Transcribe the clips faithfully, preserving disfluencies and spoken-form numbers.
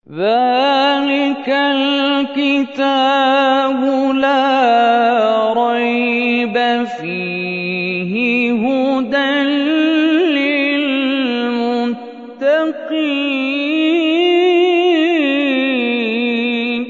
ذَلِكَ الْكِتَابُ لَا رَيْبَ فِيهِ هُدًى لِّلْمُتَّقِينَ.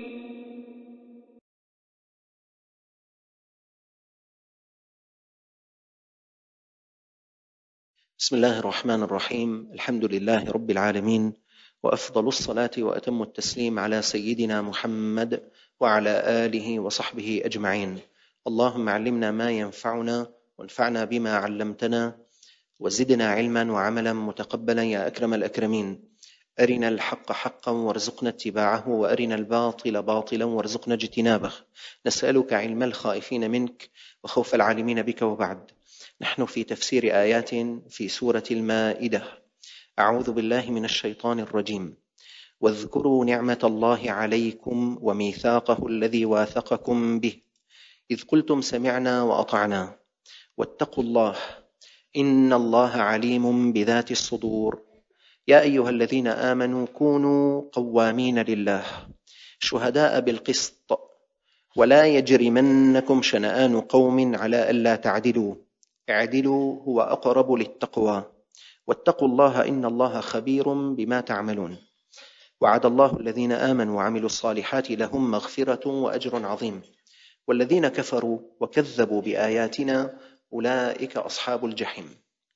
بسم الله الرحمن الرحيم. الحمد لله رب العالمين، وأفضل الصلاة وأتم التسليم على سيدنا محمد وعلى آله وصحبه أجمعين. اللهم علمنا ما ينفعنا وانفعنا بما علمتنا وزدنا علما وعملا متقبلا يا أكرم الأكرمين. أرنا الحق حقا وارزقنا اتباعه، وأرنا الباطل باطلا وارزقنا اجتنابه. نسألك علم الخائفين منك وخوف العالمين بك. وبعد، نحن في تفسير آيات في سورة المائدة. أعوذ بالله من الشيطان الرجيم. واذكروا نعمة الله عليكم وميثاقه الذي واثقكم به إذ قلتم سمعنا وأطعنا واتقوا الله إن الله عليم بذات الصدور. يا أيها الذين آمنوا كونوا قوامين لله شهداء بالقسط ولا يجرمنكم شنآن قوم على ألا تعدلوا اعدلوا هو أقرب للتقوى واتقوا الله إن الله خبير بما تعملون. وعد الله الذين آمنوا وعملوا الصالحات لهم مغفرة وأجر عظيم، والذين كفروا وكذبوا بآياتنا أولئك أصحاب الجحيم.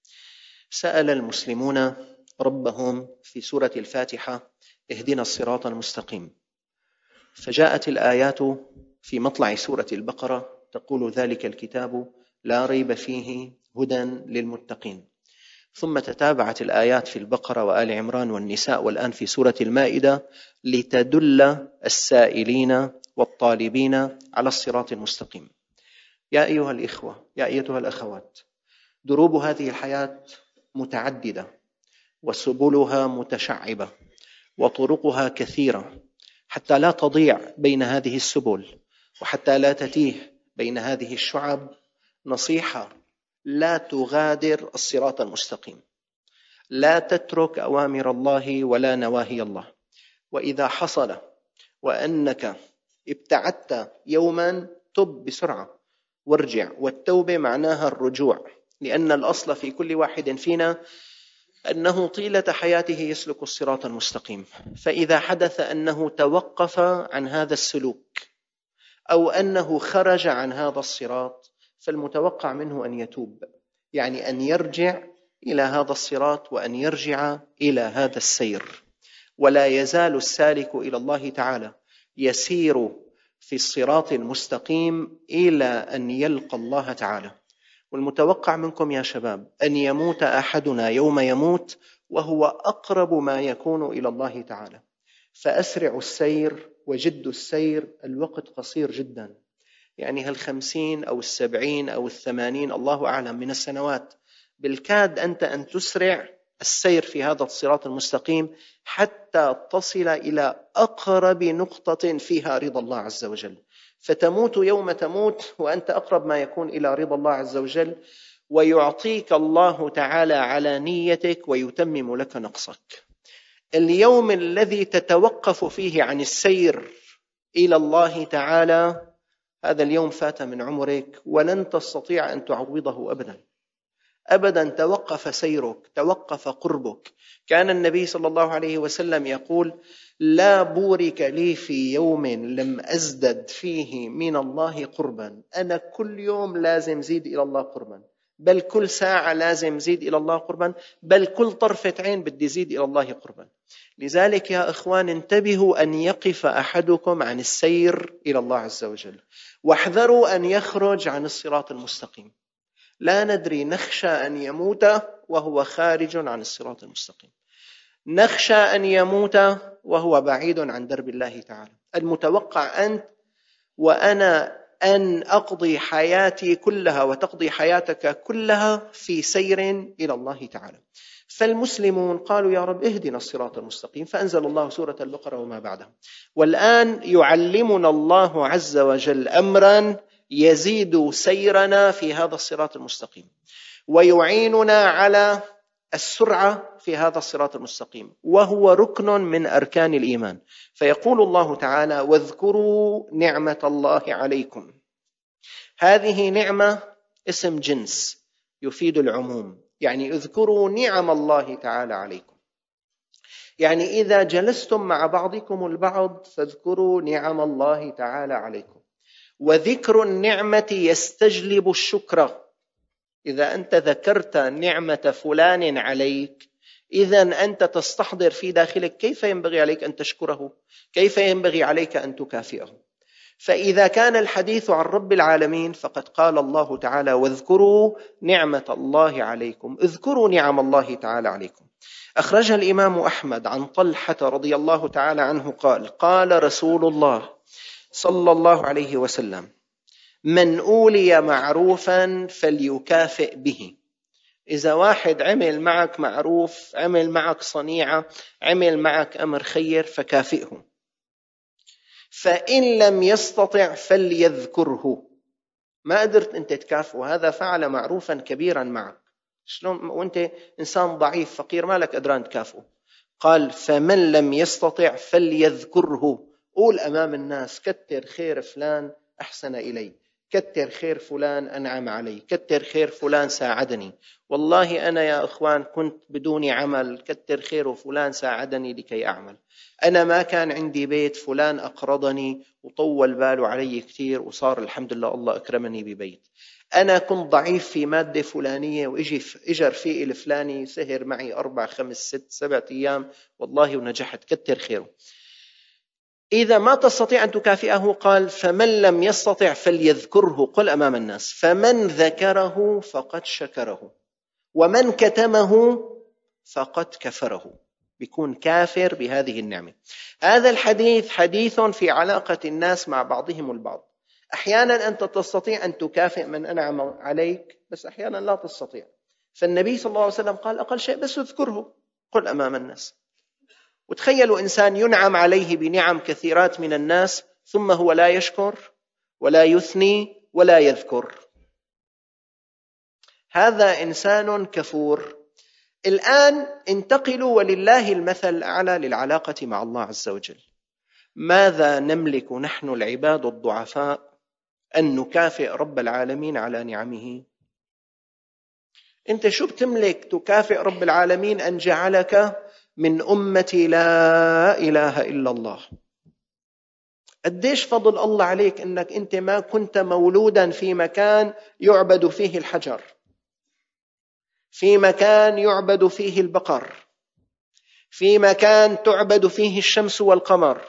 سأل المسلمون ربهم في سورة الفاتحة اهدنا الصراط المستقيم، فجاءت الآيات في مطلع سورة البقرة تقول ذلك الكتاب لا ريب فيه هدى للمتقين، ثم تتابعت الآيات في البقرة وآل عمران والنساء والآن في سورة المائدة لتدل السائلين والطالبين على الصراط المستقيم. يا أيها الإخوة، يا أيتها الأخوات، دروب هذه الحياة متعددة وسبلها متشعبة وطرقها كثيرة، حتى لا تضيع بين هذه السبل وحتى لا تتيه بين هذه الشعب نصيحة: لا تغادر الصراط المستقيم، لا تترك أوامر الله ولا نواهي الله. وإذا حصل وأنك ابتعدت يوما تب بسرعة وارجع، والتوبة معناها الرجوع، لأن الأصل في كل واحد فينا أنه طيلة حياته يسلك الصراط المستقيم، فإذا حدث أنه توقف عن هذا السلوك أو أنه خرج عن هذا الصراط فالمتوقع منه أن يتوب، يعني أن يرجع إلى هذا الصراط وأن يرجع إلى هذا السير. ولا يزال السالك إلى الله تعالى يسير في الصراط المستقيم إلى أن يلقى الله تعالى. والمتوقع منكم يا شباب أن يموت أحدنا يوم يموت وهو أقرب ما يكون إلى الله تعالى، فأسرعوا السير وجدوا السير. الوقت قصير جدا، يعني هالخمسين أو السبعين أو الثمانين الله أعلم من السنوات، بالكاد أنت أن تسرع السير في هذا الصراط المستقيم حتى تصل إلى أقرب نقطة فيها رضا الله عز وجل، فتموت يوم تموت وأنت أقرب ما يكون إلى رضا الله عز وجل، ويعطيك الله تعالى على نيتك ويتمم لك نقصك. اليوم الذي تتوقف فيه عن السير إلى الله تعالى هذا اليوم فات من عمرك ولن تستطيع أن تعوضه أبدا أبدا. توقف سيرك، توقف قربك. كان النبي صلى الله عليه وسلم يقول: لا بورك لي في يوم لم أزدد فيه من الله قربا. أنا كل يوم لازم زيد إلى الله قربا، بل كل ساعة لازم زيد إلى الله قربا، بل كل طرفة عين بدي زيد إلى الله قربا. لذلك يا إخوان انتبهوا أن يقف أحدكم عن السير إلى الله عز وجل، واحذروا أن يخرج عن الصراط المستقيم. لا ندري، نخشى أن يموت وهو خارج عن الصراط المستقيم، نخشى أن يموت وهو بعيد عن درب الله تعالى. المتوقع أنت وأنا أن أقضي حياتي كلها وتقضي حياتك كلها في سير إلى الله تعالى. فالمسلمون قالوا: يا رب اهدنا الصراط المستقيم، فأنزل الله سورة البقرة وما بعدها. والآن يعلمنا الله عز وجل أمرا يزيد سيرنا في هذا الصراط المستقيم، ويعيننا على السرعة في هذا الصراط المستقيم، وهو ركن من أركان الإيمان. فيقول الله تعالى: واذكروا نعمة الله عليكم. هذه نعمة اسم جنس يفيد العموم، يعني اذكروا نعم الله تعالى عليكم، يعني إذا جلستم مع بعضكم البعض فاذكروا نعم الله تعالى عليكم. وذكر النعمة يستجلب الشكر. إذا أنت ذكرت نعمة فلان عليك، إذن أنت تستحضر في داخلك كيف ينبغي عليك أن تشكره، كيف ينبغي عليك أن تكافئه. فإذا كان الحديث عن رب العالمين فقد قال الله تعالى: واذكروا نعمة الله عليكم. اذكروا نعم الله تعالى عليكم. أخرجها الإمام أحمد عن طلحة رضي الله تعالى عنه قال: قال رسول الله صلى الله عليه وسلم: من أولي معروفا فليكافئ به. إذا واحد عمل معك معروف، عمل معك صنيعة، عمل معك أمر خير، فكافئه. فإن لم يستطع فليذكره. ما قدرت أنت تكافئه، هذا فعل معروفا كبيرا معك، شلون وأنت إنسان ضعيف فقير ما لك قدران تكافئه؟ قال: فمن لم يستطع فليذكره. قول أمام الناس: كتر خير فلان أحسن إلي، كتر خير فلان أنعم علي، كتر خير فلان ساعدني، والله أنا يا أخوان كنت بدون عمل، كتر خير فلان ساعدني لكي أعمل، أنا ما كان عندي بيت، فلان أقرضني وطول باله علي كثير وصار الحمد لله الله أكرمني ببيت، أنا كنت ضعيف في مادة فلانية وإجي إجا رفيقي الفلاني سهر معي أربع خمس ست سبعة أيام والله ونجحت، كتر خيره. إذا ما تستطيع أن تكافئه قال: فمن لم يستطع فليذكره. قل أمام الناس: فمن ذكره فقد شكره، ومن كتمه فقد كفره. بيكون كافر بهذه النعمة. هذا الحديث حديث في علاقة الناس مع بعضهم البعض. أحيانا أنت تستطيع أن تكافئ من أنعم عليك، بس أحيانا لا تستطيع. فالنبي صلى الله عليه وسلم قال: أقل شيء بس اذكره، قل أمام الناس. وتخيلوا إنسان ينعم عليه بنعم كثيرات من الناس ثم هو لا يشكر ولا يثني ولا يذكر، هذا إنسان كفور. الآن انتقلوا ولله المثل الأعلى للعلاقة مع الله عز وجل. ماذا نملك نحن العباد الضعفاء أن نكافئ رب العالمين على نعمه؟ أنت شو بتملك تكافئ رب العالمين أن جعلك من أمة لا إله إلا الله؟ قديش فضل الله عليك أنك أنت ما كنت مولودا في مكان يعبد فيه الحجر، في مكان يعبد فيه البقر، في مكان تعبد فيه الشمس والقمر.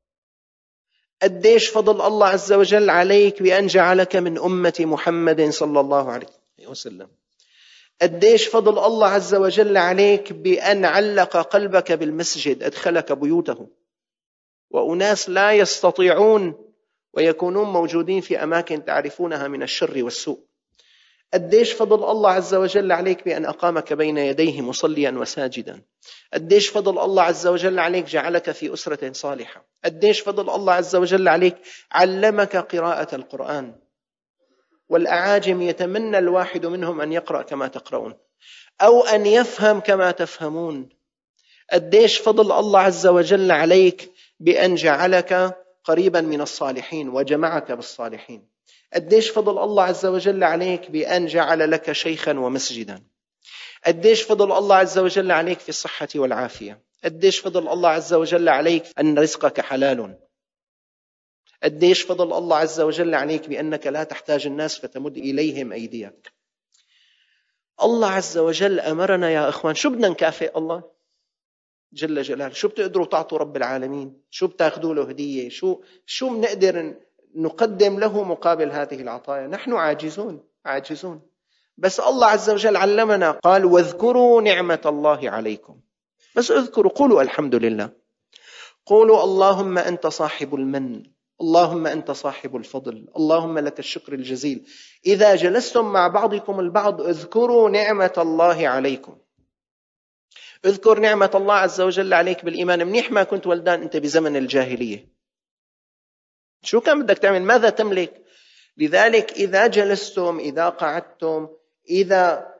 قديش فضل الله عز وجل عليك بأن جعلك من أمة محمد صلى الله عليه وسلم. قديش فضل الله عز وجل عليك بأن علق قلبك بالمسجد، أدخلك بيوته، وأناس لا يستطيعون ويكونون موجودين في أماكن تعرفونها من الشر والسوء. قديش فضل الله عز وجل عليك بأن أقامك بين يديه مصليا وساجدا. قديش فضل الله عز وجل عليك جعلك في أسرة صالحة. قديش فضل الله عز وجل عليك علمك قراءة القرآن. والأعاجم يتمنى الواحد منهم أن يقرأ كما تقرؤون أو أن يفهم كما تفهمون. قديش فضل الله عز وجل عليك بأن جعلك قريبا من الصالحين وجمعك بالصالحين. قديش فضل الله عز وجل عليك بأن جعل لك شيخا ومسجدا. قديش فضل الله عز وجل عليك في الصحة والعافية. قديش فضل الله عز وجل عليك أن رزقك حلال. قديش فضل الله عز وجل عليك بأنك لا تحتاج الناس فتمد إليهم أيديك. الله عز وجل أمرنا يا إخوان، شو بدنا نكافئ الله جل جلاله؟ شو بتقدروا تعطوا رب العالمين؟ شو بتاخذوا له هدية؟ شو شو بنقدر نقدم له مقابل هذه العطايا؟ نحن عاجزون عاجزون. بس الله عز وجل علمنا، قال: واذكروا نعمة الله عليكم. بس اذكروا، قولوا الحمد لله، قولوا اللهم أنت صاحب المن، اللهم أنت صاحب الفضل، اللهم لك الشكر الجزيل. إذا جلستم مع بعضكم البعض اذكروا نعمة الله عليكم. اذكر نعمة الله عز وجل عليك بالإيمان. منيح ما كنت ولدان أنت بزمن الجاهلية، شو كان بدك تعمل؟ ماذا تملك؟ لذلك إذا جلستم، إذا قعدتم، إذا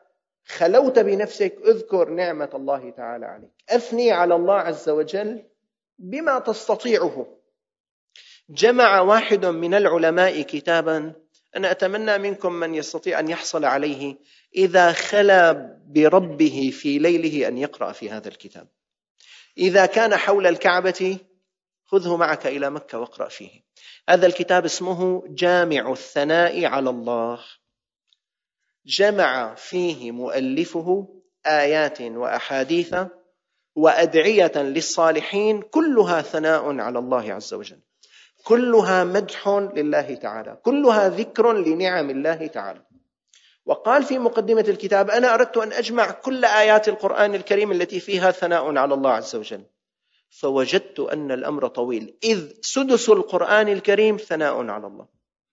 خلوت بنفسك، اذكر نعمة الله تعالى عليك، أثني على الله عز وجل بما تستطيعه. جمع واحد من العلماء كتابا، أنا أتمنى منكم من يستطيع أن يحصل عليه إذا خلا بربه في ليله أن يقرأ في هذا الكتاب. إذا كان حول الكعبة خذه معك إلى مكة واقرأ فيه. هذا الكتاب اسمه جامع الثناء على الله. جمع فيه مؤلفه آيات وأحاديث وأدعية للصالحين، كلها ثناء على الله عز وجل، كلها مدح لله تعالى، كلها ذكر لنعم الله تعالى. وقال في مقدمة الكتاب: أنا أردت أن أجمع كل آيات القرآن الكريم التي فيها ثناء على الله عز وجل، فوجدت أن الأمر طويل، إذ سدس القرآن الكريم ثناء على الله،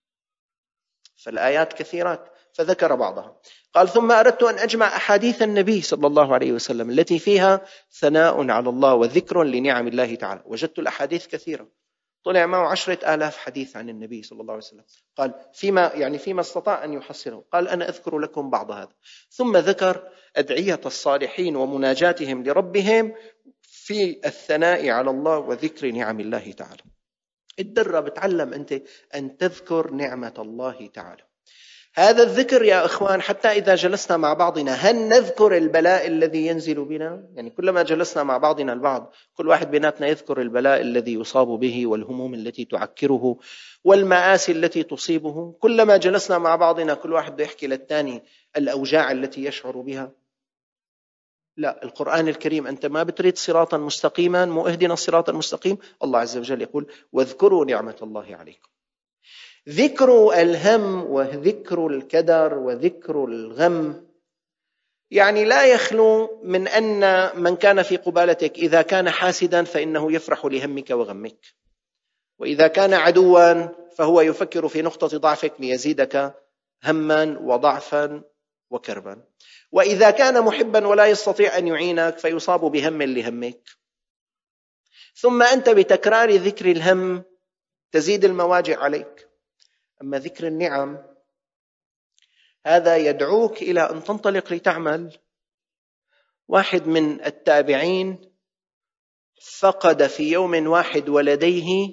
فالآيات كثيرات، فذكر بعضها. قال: ثم أردت أن أجمع أحاديث النبي صلى الله عليه وسلم التي فيها ثناء على الله وذكر لنعم الله تعالى، وجدت الأحاديث كثيرة، طلع معه عشرة آلاف حديث عن النبي صلى الله عليه وسلم. قال فيما يعني فيما استطاع أن يحصله، قال: أنا أذكر لكم بعض هذا. ثم ذكر أدعية الصالحين ومناجاتهم لربهم في الثناء على الله وذكر نعم الله تعالى. اتدرب، تعلم أنت أن تذكر نعمة الله تعالى. هذا الذكر يا إخوان، حتى إذا جلسنا مع بعضنا هل نذكر البلاء الذي ينزل بنا؟ يعني كلما جلسنا مع بعضنا البعض، كل واحد بيناتنا يذكر البلاء الذي يصاب به والهموم التي تعكره والمآسي التي تصيبه. كلما جلسنا مع بعضنا كل واحد بده يحكي للثاني الأوجاع التي يشعر بها. لا، القرآن الكريم أنت ما بتريد صراطا مستقيما، مو اهدنا الصراط المستقيم، الله عز وجل يقول: واذكروا نعمة الله عليكم. ذكر الهم وذكر الكدر وذكر الغم يعني لا يخلو من أن من كان في قبالتك إذا كان حاسدا فإنه يفرح لهمك وغمك، وإذا كان عدوا فهو يفكر في نقطة ضعفك ليزيدك هما وضعفا وكربا، وإذا كان محبا ولا يستطيع أن يعينك فيصاب بهم لهمك. ثم أنت بتكرار ذكر الهم تزيد المواجع عليك. أما ذكر النعم هذا يدعوك إلى أن تنطلق لتعمل. واحد من التابعين فقد في يوم واحد ولديه،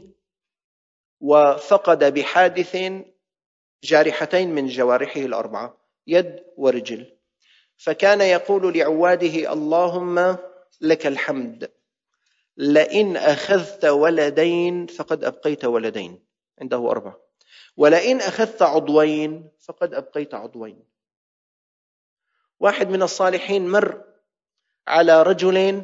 وفقد بحادث جارحتين من جوارحه الأربعة، يد ورجل، فكان يقول لعواده: اللهم لك الحمد، لئن أخذت ولدين فقد أبقيت ولدين، عنده أربعة، ولئن أخذت عضوين فقد أبقيت عضوين. واحد من الصالحين مر على رجل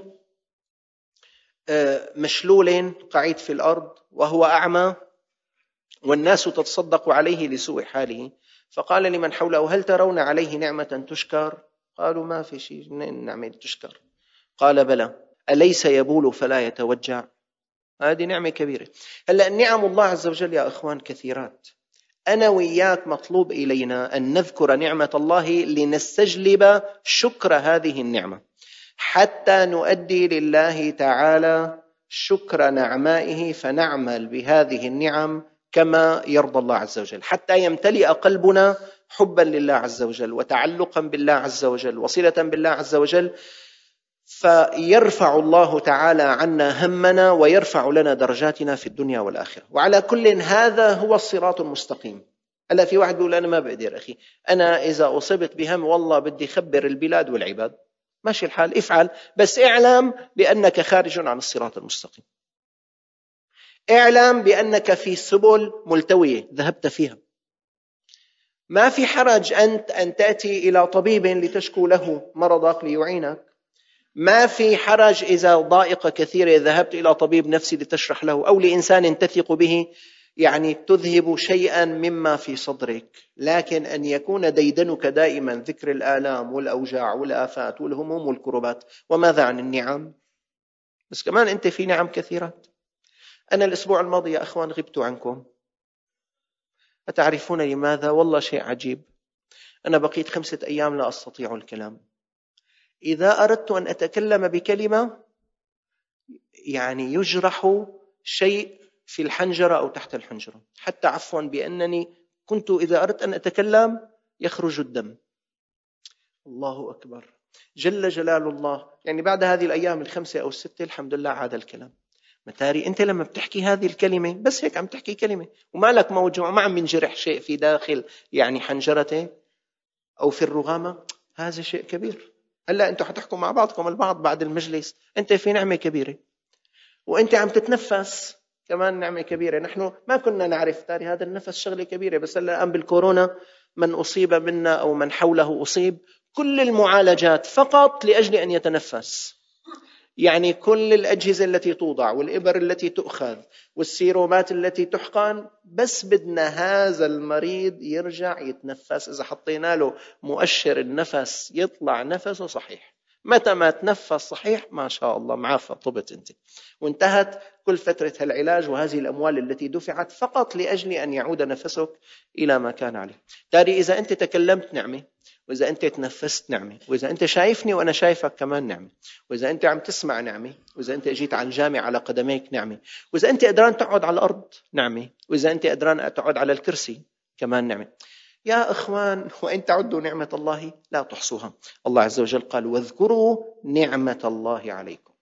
مشلول قاعد في الأرض وهو أعمى، والناس تتصدق عليه لسوء حاله، فقال لمن حوله: هل ترون عليه نعمة تشكر؟ قالوا: ما في شيء نعمة تشكر. قال: بلى، أليس يبول فلا يتوجع؟ هذه نعمة كبيرة. هلأ نعم الله عز وجل يا إخوان كثيرات. أنا وإياك مطلوب إلينا أن نذكر نعمة الله لنستجلب شكر هذه النعمة، حتى نؤدي لله تعالى شكر نعمائه، فنعمل بهذه النعم كما يرضى الله عز وجل، حتى يمتلئ قلبنا حبا لله عز وجل وتعلقا بالله عز وجل وصلة بالله عز وجل، فيرفع الله تعالى عنا همنا ويرفع لنا درجاتنا في الدنيا والآخرة. وعلى كل هذا هو الصراط المستقيم. ألا في واحد بيقول: أنا ما بقدر أخي، أنا إذا أصبت بهم والله بدي خبر البلاد والعباد. ماشي الحال، افعل، بس اعلم بأنك خارج عن الصراط المستقيم. اعلم بأنك في سبل ملتوية ذهبت فيها. ما في حرج أنت أن تأتي إلى طبيب لتشكو له مرضك ليعينك. ما في حرج إذا ضائقة كثيرة ذهبت إلى طبيب نفسي لتشرح له، أو لإنسان تثق به يعني تذهب شيئا مما في صدرك. لكن أن يكون ديدنك دائما ذكر الآلام والأوجاع والآفات والهموم والكربات. وماذا عن النعم؟ بس كمان أنت في نعم كثيرات. أنا الأسبوع الماضي يا أخوان غبت عنكم، أتعرفون لماذا؟ والله شيء عجيب. أنا بقيت خمسة أيام لا أستطيع الكلام. إذا أردت أن أتكلم بكلمة يعني يجرح شيء في الحنجرة أو تحت الحنجرة، حتى عفوا بأنني كنت إذا أردت أن أتكلم يخرج الدم. الله أكبر، جل جلال الله. يعني بعد هذه الأيام الخمسة أو الستة الحمد لله عاد الكلام. متاري أنت لما بتحكي هذه الكلمة بس هيك عم تحكي كلمة وما لك موجوع، ما عم ينجرح شيء في داخل يعني حنجرته أو في الرغامة، هذا شيء كبير. هلا أنتوا حتحكوا مع بعضكم البعض بعد المجلس، أنت في نعمة كبيرة وأنت عم تتنفس كمان نعمة كبيرة. نحن ما كنا نعرف تاري هذا النفس شغلة كبيرة، بس هلا الآن بالكورونا من أصيب منا أو من حوله أصيب، كل المعالجات فقط لأجل أن يتنفس. يعني كل الأجهزة التي توضع والإبر التي تؤخذ والسيرومات التي تحقن، بس بدنا هذا المريض يرجع يتنفس. إذا حطينا له مؤشر النفس يطلع نفسه صحيح، متى ما تنفس صحيح ما شاء الله معافى، طبت أنت وانتهت كل فترة العلاج وهذه الأموال التي دفعت فقط لأجل أن يعود نفسك إلى ما كان عليه. تاري إذا أنت تكلمت نعمة، وإذا أنت تنفست نعمة، وإذا أنت شايفني وأنا شايفك كمان نعمة، وإذا أنت عم تسمع نعمة، وإذا أنت جيت على الجامع على قدميك نعمة، وإذا أنت قدران تقعد على الأرض نعمة، وإذا أنت قدران تقعد على الكرسي كمان نعمة. يا إخوان، وإن تعدوا نعمة الله لا تحصوها. الله عز وجل قال واذكروا نعمة الله عليكم.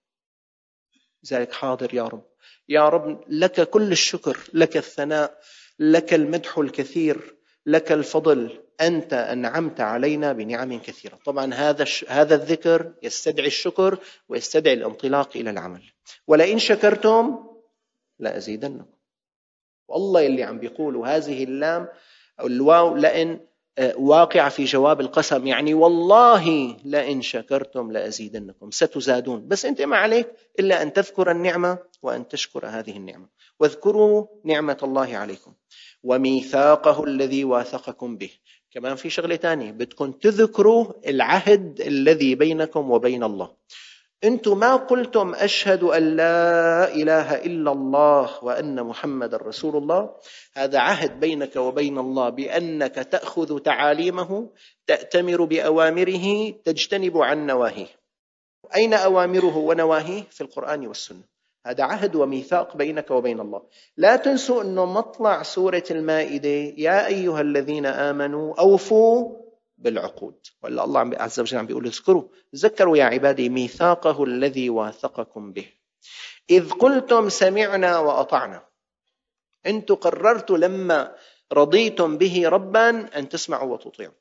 لذلك حاضر يا رب، يا رب لك كل الشكر، لك الثناء، لك المدح الكثير، لك الفضل، أنت أنعمت علينا بنعم كثيرة. طبعا هذا هذا الذكر يستدعي الشكر ويستدعي الانطلاق إلى العمل. ولئن شكرتم لأزيدنكم. والله اللي عم بيقولوا هذه اللام أو الواو لئن واقع في جواب القسم، يعني والله لئن شكرتم لأزيدنكم، ستزادون. بس أنت ما عليك إلا أن تذكر النعمة وأن تشكر هذه النعمة. واذكروا نعمة الله عليكم وميثاقه الذي واثقكم به. كمان في شغلة تانية، بدكم تذكروا العهد الذي بينكم وبين الله. أنتم ما قلتم أشهد أن لا إله إلا الله وأن محمد رسول الله، هذا عهد بينك وبين الله بأنك تأخذ تعاليمه، تأتمر بأوامره، تجتنب عن نواهيه. أين أوامره ونواهيه؟ في القرآن والسنة. هذا عهد وميثاق بينك وبين الله. لا تنسوا أنه مطلع سورة المائدة يا أيها الذين آمنوا أوفوا بالعقود. ولا الله عز وجل عم بيقول اذكروا، ذكروا يا عبادي ميثاقه الذي واثقكم به إذ قلتم سمعنا وأطعنا. أنتم قررتوا لما رضيتم به ربا أن تسمعوا وتطيعوا.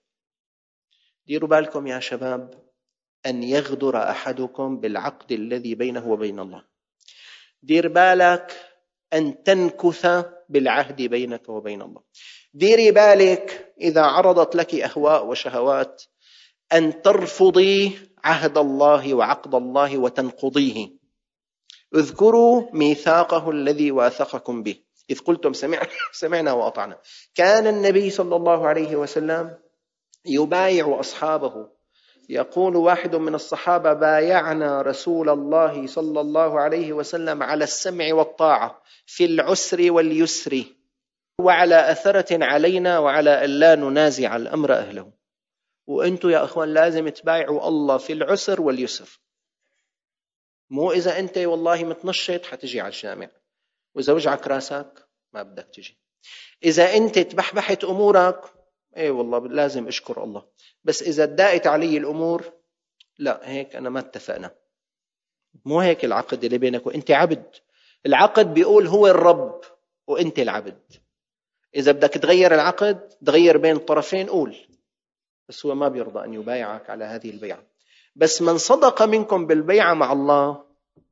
ديروا بالكم يا شباب أن يغدر أحدكم بالعقد الذي بينه وبين الله. دير بالك أن تنكث بالعهد بينك وبين الله. ديري بالك إذا عرضت لك أهواء وشهوات أن ترفضي عهد الله وعقد الله وتنقضيه. اذكروا ميثاقه الذي واثقكم به إذ قلتم سمعنا وأطعنا. كان النبي صلى الله عليه وسلم يبايع أصحابه. يقول واحد من الصحابة بايعنا رسول الله صلى الله عليه وسلم على السمع والطاعة في العسر واليسر وعلى أثرة علينا وعلى أن لا ننازع الأمر أهله. وأنتوا يا أخوان لازم تبايعوا الله في العسر واليسر. مو إذا أنت والله متنشط حتجي على الجامع، وإذا وجعك راسك ما بدك تجي. إذا أنت تبحبحت أمورك ايه والله لازم اشكر الله، بس اذا ادائت علي الامور لا، هيك انا ما اتفقنا. مو هيك العقد اللي بينك وانت عبد. العقد بيقول هو الرب وانت العبد. اذا بدك تغير العقد تغير بين الطرفين قول، بس هو ما بيرضى ان يبايعك على هذه البيعه. بس من صدق منكم بالبيعه مع الله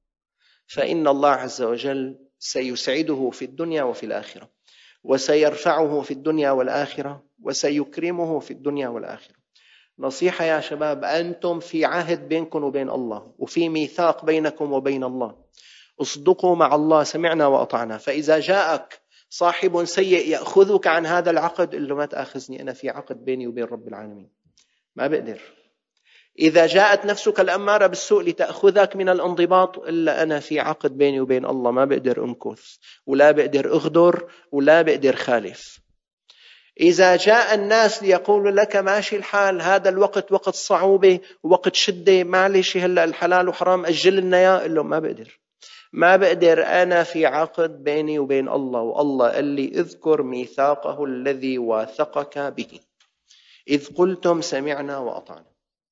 فان الله عز وجل سيسعده في الدنيا وفي الاخره، وسيرفعه في الدنيا والآخرة، وسيكرمه في الدنيا والآخرة. نصيحة يا شباب، أنتم في عهد بينكم وبين الله، وفي ميثاق بينكم وبين الله. اصدقوا مع الله سمعنا وأطعنا. فإذا جاءك صاحب سيء يأخذك عن هذا العقد قل له ما تأخذني، أنا في عقد بيني وبين رب العالمين ما بقدر. إذا جاءت نفسك الأمارة بالسوء لتأخذك من الانضباط إلا أنا في عقد بيني وبين الله ما بقدر أمكث ولا بقدر أغدر ولا بقدر خالف. إذا جاء الناس ليقولوا لك ماشي الحال، هذا الوقت وقت صعوبة وقت شدة، معلش هلأ الحلال وحرام أجل لنا يا، قل له ما بقدر ما بقدر أنا في عقد بيني وبين الله. والله قال لي اذكر ميثاقه الذي واثقك به إذ قلتم سمعنا وأطعنا.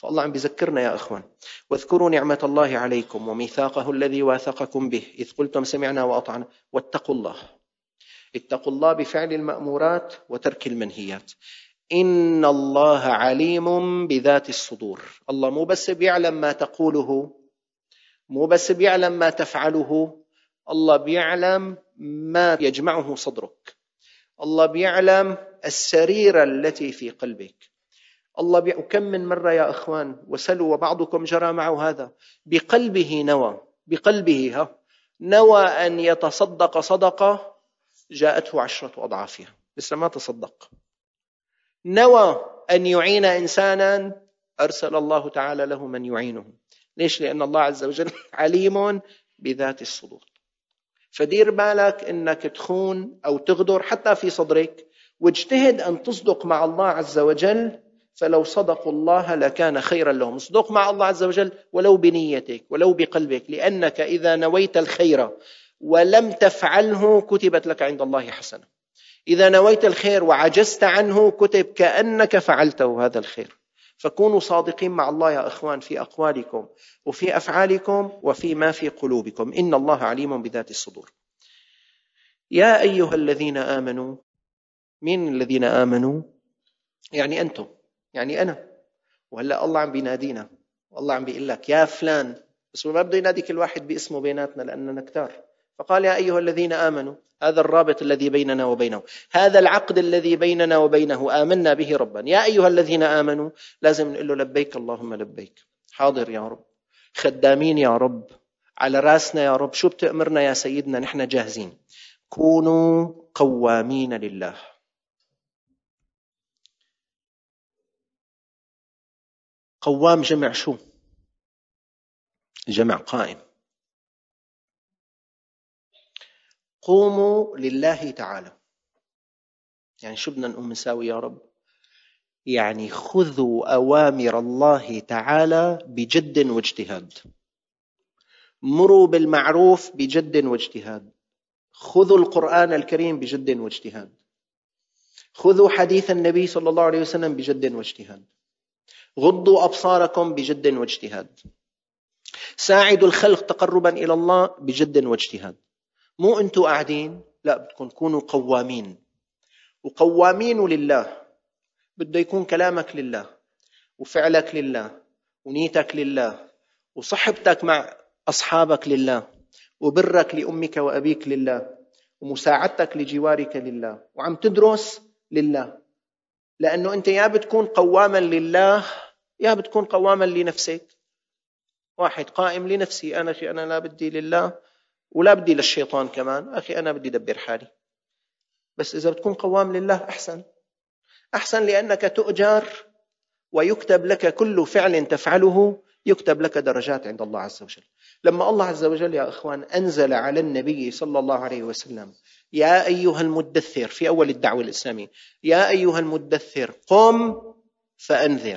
فالله عم بيذكرنا يا أخوان: واذكروا نعمة الله عليكم وميثاقه الذي واثقكم به إذ قلتم سمعنا وأطعنا واتقوا الله. اتقوا الله بفعل المأمورات وترك المنهيات. إن الله عليم بذات الصدور. الله مو بس بيعلم ما تقوله، مو بس بيعلم ما تفعله، الله بيعلم ما يجمعه صدرك. الله بيعلم السريرة التي في قلبك. الله بي... وكم من مرة يا أخوان وسلوا وبعضكم جرى معه هذا، بقلبه نوى، بقلبه ها نوى أن يتصدق صدقة جاءته عشرة أضعافها، بس ما تصدق. نوى أن يعين إنسانا، أرسل الله تعالى له من يعينه. ليش؟ لأن الله عز وجل عليم بذات الصدور. فدير بالك أنك تخون أو تغدر حتى في صدرك، واجتهد أن تصدق مع الله عز وجل، فلو صدقوا الله لكان خيرا لهم. صدق مع الله عز وجل ولو بنيتك ولو بقلبك، لأنك إذا نويت الخير ولم تفعله كتبت لك عند الله حسنة. إذا نويت الخير وعجزت عنه كتب كأنك فعلته هذا الخير. فكونوا صادقين مع الله يا أخوان في أقوالكم وفي أفعالكم وفي ما في قلوبكم. إن الله عليم بذات الصدور. يا أيها الذين آمنوا. من الذين آمنوا؟ يعني أنتم، يعني أنا. وهلأ الله عم بينادينا، والله عم بيقول لك يا فلان، بس ما بده ينادي كل واحد باسمه بيناتنا لأننا كتار. فقال يا أيها الذين آمنوا. هذا الرابط الذي بيننا وبينه، هذا العقد الذي بيننا وبينه، آمنا به ربا. يا أيها الذين آمنوا، لازم نقول له لبيك اللهم لبيك، حاضر يا رب، خدامين يا رب، على راسنا يا رب، شو بتأمرنا يا سيدنا، نحن جاهزين. كونوا قوامين لله. قوام جمع شو؟ جمع قائم. قوموا لله تعالى، يعني شو بدنا نقوم نساوي يا رب؟ يعني خذوا أوامر الله تعالى بجد واجتهاد. مروا بالمعروف بجد واجتهاد. خذوا القرآن الكريم بجد واجتهاد. خذوا حديث النبي صلى الله عليه وسلم بجد واجتهاد. غضوا أبصاركم بجد واجتهاد. ساعدوا الخلق تقربا إلى الله بجد واجتهاد. مو أنتوا قاعدين، لا، بدكم تكونوا قوامين. وقوامين لله، بده يكون كلامك لله، وفعلك لله، ونيتك لله، وصحبتك مع أصحابك لله، وبرك لأمك وأبيك لله، ومساعدتك لجوارك لله، وعم تدرس لله. لأنه أنت يا بتكون قواما لله يا بتكون قواما لنفسك. واحد قائم لنفسي، أنا أخي أنا لا بدي لله ولا بدي للشيطان كمان، أخي أنا بدي دبر حالي. بس إذا بتكون قوام لله أحسن أحسن، لأنك تؤجر ويكتب لك كل فعل تفعله، يكتب لك درجات عند الله عز وجل. لما الله عز وجل يا أخوان أنزل على النبي صلى الله عليه وسلم يا أيها المدثر في أول الدعوة الإسلامية، يا أيها المدثر قم فأنذر،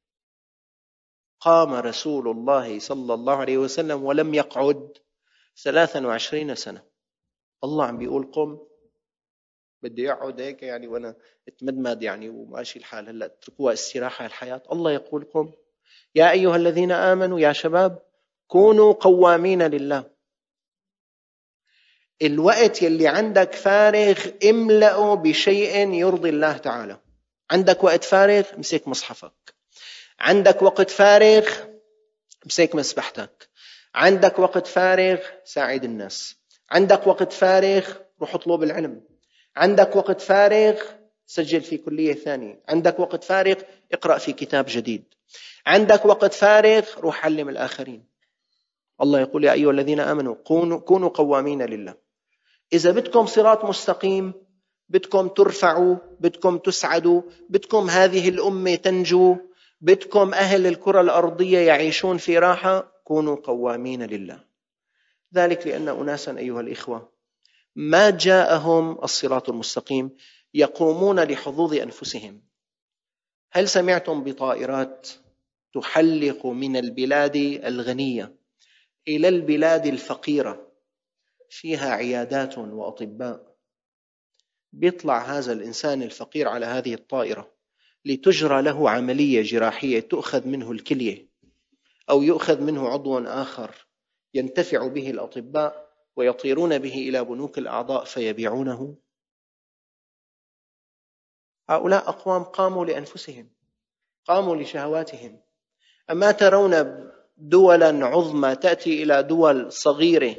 قام رسول الله صلى الله عليه وسلم ولم يقعد ثلاثا وعشرين سنة. الله عم بيقول قم، بدي يقعد هيك يعني وأنا اتمدمد يعني وماشي الحال، هلأ اتركوها استراحة الحياة. الله يقول قم. يا أيها الذين آمنوا، يا شباب كونوا قوامين لله. الوقت يلي عندك فارغ املأه بشيء يرضي الله تعالى. عندك وقت فارغ امسك مصحفك، عندك وقت فارغ امسك مسبحتك، عندك وقت فارغ ساعد الناس، عندك وقت فارغ روح اطلب العلم، عندك وقت فارغ سجل في كلية ثانية، عندك وقت فارغ اقرأ في كتاب جديد، عندك وقت فارغ روح علم الآخرين. الله يقول يا أيها الذين آمنوا كونوا قوامين لله. إذا بدكم صراط مستقيم، بدكم ترفعوا، بدكم تسعدوا، بدكم هذه الأمة تنجو، بدكم أهل الكرة الأرضية يعيشون في راحة، كونوا قوامين لله. ذلك لأن أناسا أيها الإخوة ما جاءهم الصراط المستقيم يقومون لحظوظ أنفسهم. هل سمعتم بطائرات تحلق من البلاد الغنية إلى البلاد الفقيرة فيها عيادات وأطباء؟ بيطلع هذا الإنسان الفقير على هذه الطائرة لتجرى له عملية جراحية تؤخذ منه الكلية أو يؤخذ منه عضو آخر ينتفع به الأطباء ويطيرون به إلى بنوك الأعضاء فيبيعونه. هؤلاء أقوام قاموا لأنفسهم، قاموا لشهواتهم. أما ترون دولا عظمى تأتي إلى دول صغيرة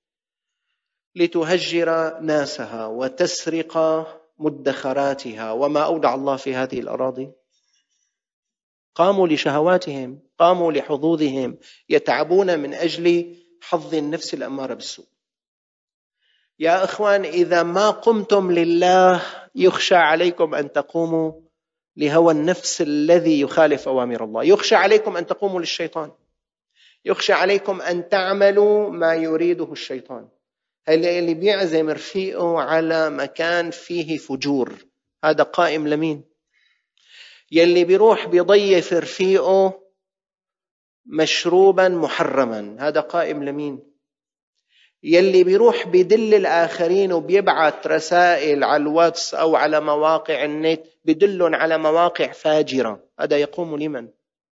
لتهجر ناسها وتسرق مدخراتها وما أودع الله في هذه الأراضي؟ قاموا لشهواتهم، قاموا لحظوظهم، يتعبون من أجل حظ النفس الأمارة بالسوء. يا إخوان، إذا ما قمتم لله يخشى عليكم أن تقوموا لهوى النفس الذي يخالف أوامر الله، يخشى عليكم أن تقوموا للشيطان، يخشى عليكم أن تعملوا ما يريده الشيطان. اللي بيعزم رفيقه على مكان فيه فجور هذا قائم لمين؟ يلي بيروح بيضيف رفيقه مشروبا محرما هذا قائم لمين؟ يلي بيروح بيدل الآخرين وبيبعث رسائل على الواتس أو على مواقع النت بدلهم على مواقع فاجرة هذا يقوم لمن؟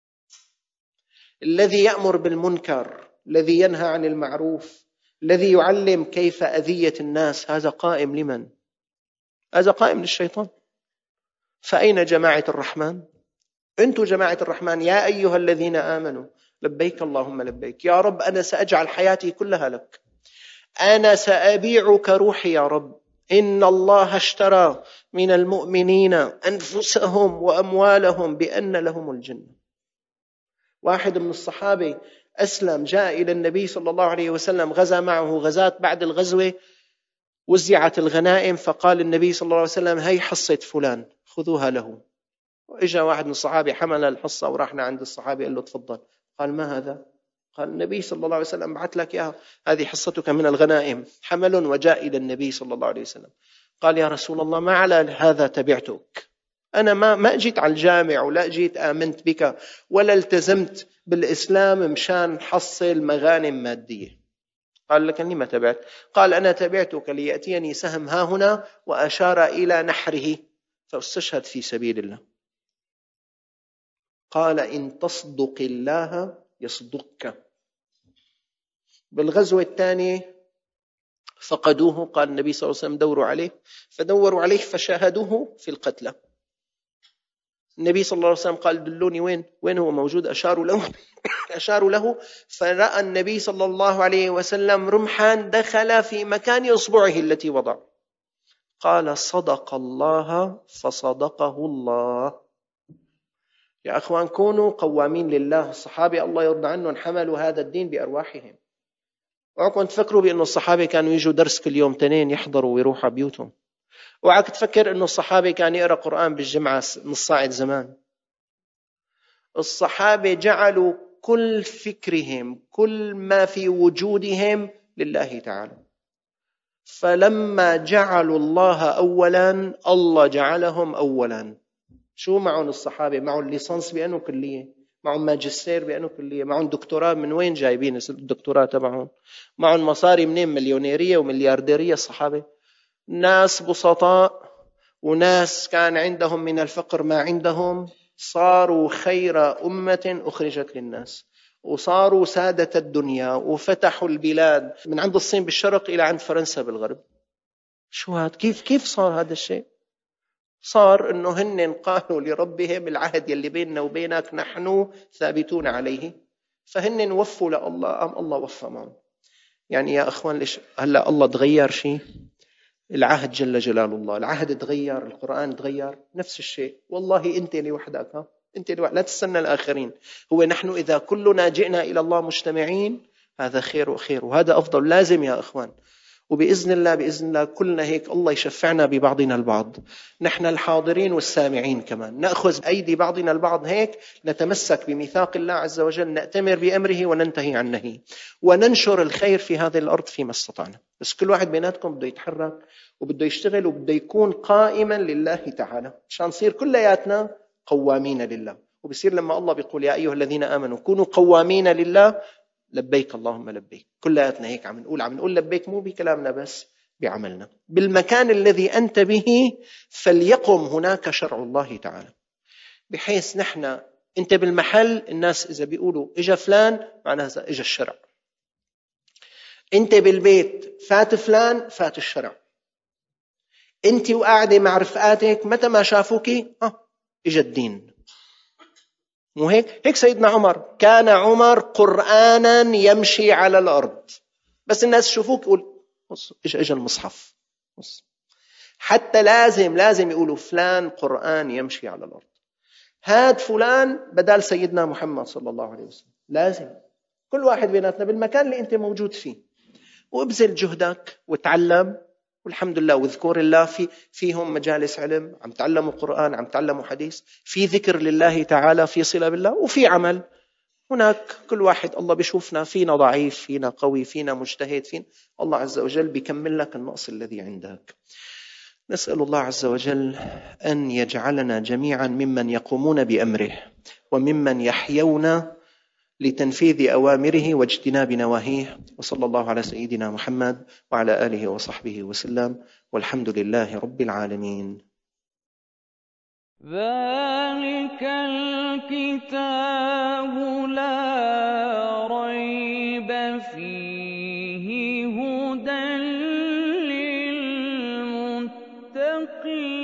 الذي يأمر بالمنكر، الذي ينهى عن المعروف، الذي يعلم كيف أذية الناس هذا قائم لمن؟ هذا قائم للشيطان. فأين جماعة الرحمن؟ أنتم جماعة الرحمن. يا أيها الذين آمنوا لبيك اللهم لبيك، يا رب أنا سأجعل حياتي كلها لك، أنا سأبيعك روحي يا رب، إن الله اشترى من المؤمنين أنفسهم وأموالهم بأن لهم الجنة. واحد من الصحابة أسلم، جاء إلى النبي صلى الله عليه وسلم، غزا معه غزات، بعد الغزوة وزعت الغنائم، فقال النبي صلى الله عليه وسلم هي حصة فلان خذوها له. وإجا واحد من الصحابة حمل الحصة ورحنا عند الصحابي قال له تفضل. قال ما هذا؟ قال النبي صلى الله عليه وسلم بعث لك إياها، هذه حصتك من الغنائم. حمل وجاء إلى النبي صلى الله عليه وسلم قال يا رسول الله ما على هذا تبعتك، أنا ما ما جيت على الجامع ولا جيت آمنت بك ولا التزمت بالإسلام مشان حصل مغانم مادية. قال لك لما تبعت؟ قال أنا تبعتك ليأتيني سهم ها هنا، وأشار إلى نحره فاستشهد في سبيل الله. قال إن تصدق الله يصدقك. بالغزوة الثانية فقدوه، قال النبي صلى الله عليه وسلم دوروا عليه، فدوروا عليه فشاهدوه في القتلى. النبي صلى الله عليه وسلم قال دلوني وين وين هو موجود، أشاروا له أشاروا له فرأى النبي صلى الله عليه وسلم رمحا دخل في مكان إصبعه التي وضع. قال صدق الله فصدقه الله. يا أخوان كونوا قوامين لله. الصحابة الله يرضى عنهم حملوا هذا الدين بأرواحهم. اوعكم تفكروا بأن الصحابة كانوا يجوا درس كل يوم تنين يحضروا ويروحوا بيوتهم. اوعك تفكر أن الصحابة كانوا يقرأ قرآن بالجمعة نص ساعة زمان. الصحابة جعلوا كل فكرهم كل ما في وجودهم لله تعالى. فلما جعلوا الله أولا الله جعلهم أولا. شو معهم الصحابة؟ معهم ليسانس بأنه كلية، معهم ماجستير بأنه كلية، معهم دكتوراه. من وين جايبين الدكتوراه تبعهم؟ معهم مصاري منين؟ مليونيرية ومليارديرية. الصحابة ناس بسطاء وناس كان عندهم من الفقر ما عندهم، صاروا خير أمة أخرجت للناس، وصاروا سادة الدنيا، وفتحوا البلاد من عند الصين بالشرق إلى عند فرنسا بالغرب. شو هذا؟ كيف كيف صار هذا الشيء؟ صار إنه هن قالوا لربهم العهد يلي بيننا وبينك نحن ثابتون عليه، فهن وفوا لله، أم الله وفى معهم. يعني يا أخوان ليش هلأ الله تغير شيء؟ العهد جل جلال الله، العهد تغير، القرآن تغير، نفس الشيء. والله أنت لوحدك، ها أنت لوحدك، لا تستنى الآخرين. هو نحن إذا كلنا جئنا إلى الله مجتمعين هذا خير وخير، وهذا أفضل. لازم يا أخوان، وبإذن الله بإذن الله كلنا هيك الله يشفعنا ببعضنا البعض، نحن الحاضرين والسامعين كمان، نأخذ أيدي بعضنا البعض هيك، نتمسك بميثاق الله عز وجل، نأتمر بأمره وننتهي عن نهيه، وننشر الخير في هذه الأرض فيما استطعنا. بس كل واحد بيناتكم بده يتحرك وبده يشتغل وبده يكون قائما لله تعالى، عشان نصير كلياتنا قوامين لله. وبصير لما الله بيقول يا أيها الذين آمنوا كونوا قوامين لله، لبيك اللهم لبيك، كلياتنا هيك عم نقول عم نقول لبيك، مو بكلامنا بس، بعملنا. بالمكان الذي أنت به فليقم هناك شرع الله تعالى. بحيث نحن أنت بالمحل الناس إذا بيقولوا إجا فلان معناها إجا الشرع، أنت بالبيت فات فلان فات الشرع، أنت وقاعدة مع رفقاتك متى ما شافوك آه إجا الدين. مو هيك؟ هيك سيدنا عمر كان عمر قرآنا يمشي على الأرض، بس الناس يشوفوك يقول بص إجا إجا المصحف بص. حتى لازم لازم يقولوا فلان قرآن يمشي على الأرض، هاد فلان بدال سيدنا محمد صلى الله عليه وسلم. لازم كل واحد بيناتنا بالمكان اللي أنت موجود فيه وابذل جهدك وتعلم، والحمد لله واذكر الله في فيهم مجالس علم، عم تعلموا قرآن، عم تعلموا حديث، في ذكر لله تعالى، في صلة بالله، وفي عمل. هناك كل واحد الله بيشوفنا، فينا ضعيف، فينا قوي، فينا مجتهد، فينا الله عز وجل بيكمل لك النقص الذي عندك. نسأل الله عز وجل أن يجعلنا جميعا ممن يقومون بأمره وممن يحيون لتنفيذ أوامره واجتناب نواهيه. وصلى الله على سيدنا محمد وعلى آله وصحبه وسلم، والحمد لله رب العالمين. ذلك الكتاب لا ريب فيه هدى للمتقين.